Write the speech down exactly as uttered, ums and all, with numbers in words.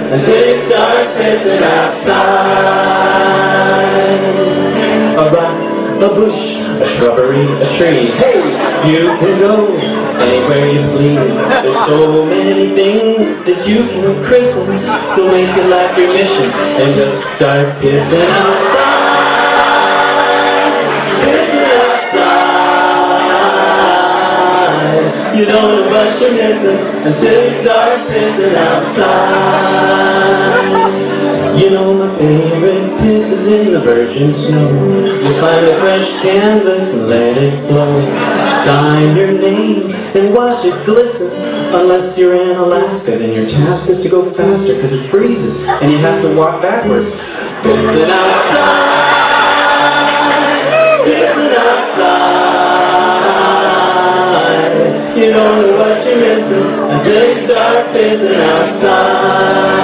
until you start pissing outside. A rock, a bush, a shrubbery, a tree. Hey, you can go anywhere you please. There's so many things that you can christen to make your life your mission, and just start pissing outside. Pissing outside. You don't know what you're missing until you start pissing outside. You know my favorite piss is in the virgin snow. You find a fresh canvas and let it flow. Sign your name and watch it glisten. Unless you're in Alaska, then your task is to go faster because it freezes and you have to walk backwards. Pissing outside, pissing outside. You don't know what you're missing until you start pissing outside.